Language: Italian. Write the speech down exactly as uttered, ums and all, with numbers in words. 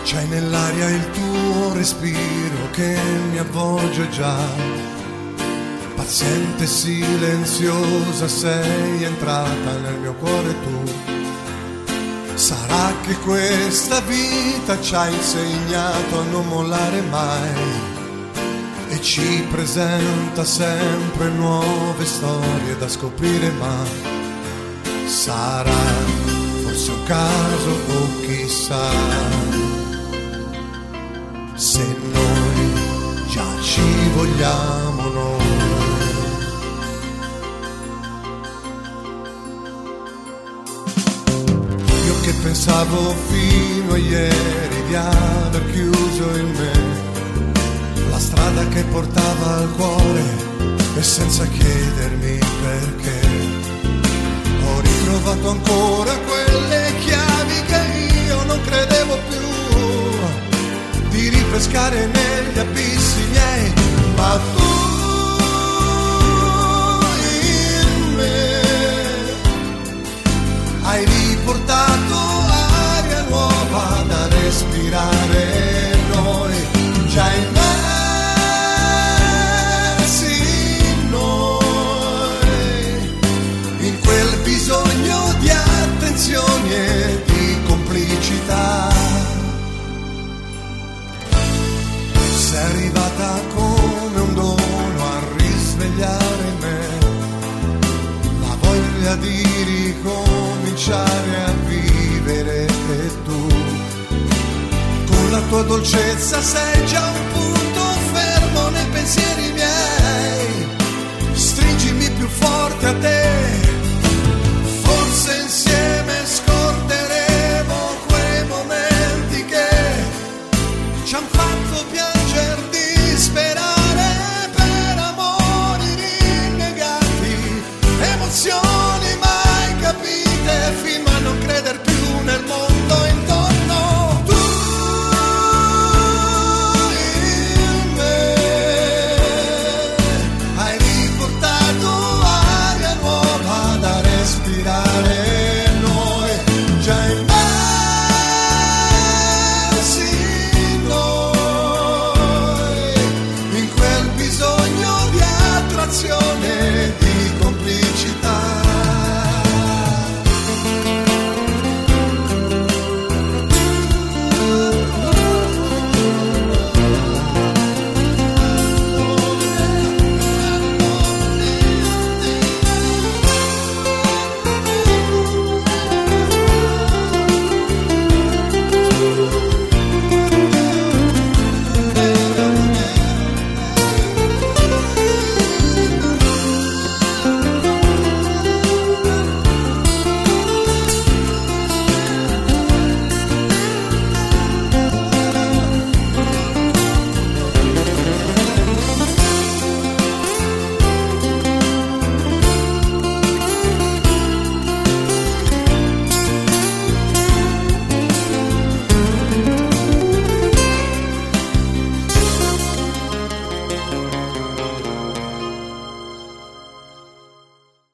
C'hai nell'aria il tuo respiro che mi avvolge già. Paziente e silenziosa sei entrata nel mio cuore tu. Sarà che questa vita ci ha insegnato a non mollare mai e ci presenta sempre nuove storie da scoprire, ma sarà forse un caso o chissà se noi già ci vogliamo noi. Io che pensavo fino a ieri di aver chiuso in me la strada che portava al cuore e senza chiedermi perché ho ritrovato ancora quelle chiavi che io non credevo più di ripescare negli abissi miei, ma tu in me hai riportato aria nuova da respirare, noi già immersi in noi, in quel bisogno di attenzioni e di complicità. Sei arrivata come un dono a risvegliare me, la voglia di ricominciare a vivere, e tu con la tua dolcezza sei già un punto fermo nei pensieri miei. Stringimi più forte a te